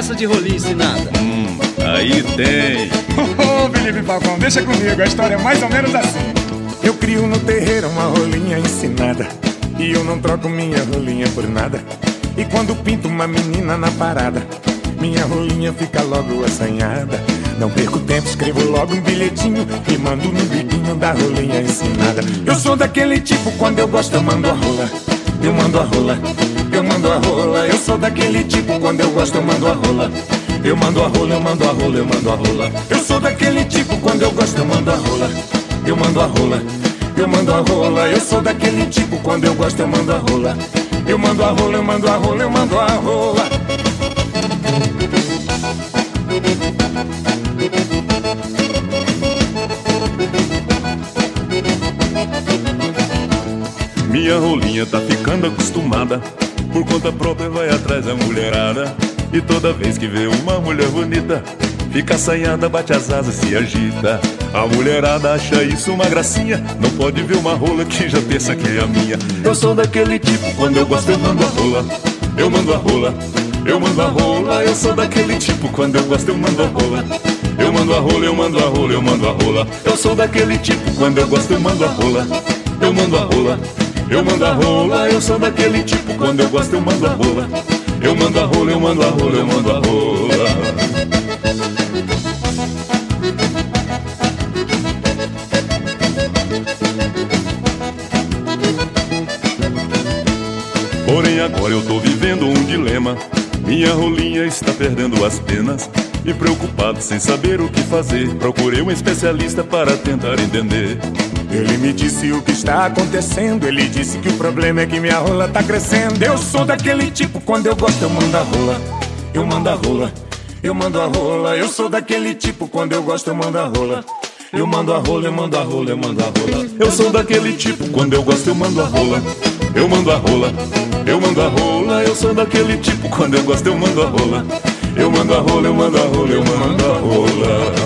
essa de rolinha ensinada? Aí tem. Ô, Felipe Falcão, deixa comigo, a história é mais ou menos assim. Eu crio no terreiro uma rolinha ensinada, e eu não troco minha rolinha por nada. E quando pinto uma menina na parada, minha rolinha fica logo assanhada. Não perco tempo, escrevo logo um bilhetinho e mando no biquinho da rolinha ensinada. Eu sou daquele tipo, quando eu gosto eu mando a rola. Eu mando a rola, eu mando a rola. Eu sou daquele tipo, quando eu gosto eu mando a rola. Eu mando a rola, eu mando a rola, eu mando a rola. Eu sou daquele tipo, quando eu gosto eu mando a rola. Eu mando a rola, eu mando a rola. Eu sou daquele tipo, quando eu gosto eu mando a rola. Eu mando a rola, eu mando a rola, eu mando a rola. Minha rolinha tá ficando acostumada, por conta própria vai atrás da mulherada. E toda vez que vê uma mulher bonita, fica assanhada, bate as asas, se agita. A mulherada acha isso uma gracinha, não pode ver uma rola que já pensa que é a minha. Eu sou daquele tipo, quando eu gosto eu mando a rola. Eu mando a rola, eu mando a rola. Eu sou daquele tipo, quando eu gosto eu mando a rola. Eu mando a rola, eu mando a rola, eu mando a rola. Eu sou daquele tipo, quando eu gosto eu mando a rola. Eu mando a rola, eu mando a rola. Eu sou daquele tipo, quando eu gosto eu mando a rola. Eu mando a rola, eu mando a rola, eu mando a rola. Porém agora eu tô vivendo um dilema. Minha rolinha está perdendo as penas. E preocupado sem saber o que fazer, procurei um especialista para tentar entender. Ele me disse o que está acontecendo. Ele disse que o problema é que minha rola tá crescendo. Eu sou daquele tipo, quando eu gosto eu mando a rola. Eu mando a rola, eu mando a rola. Eu sou daquele tipo, quando eu gosto eu mando a rola. Eu mando a rola, eu mando a rola, eu mando a rola. Eu sou daquele tipo, quando eu gosto eu mando a rola. Eu mando a rola, eu mando a rola. Eu sou daquele tipo, quando eu gosto eu mando a rola. Eu mando a rola, eu mando a rola, eu mando a rola.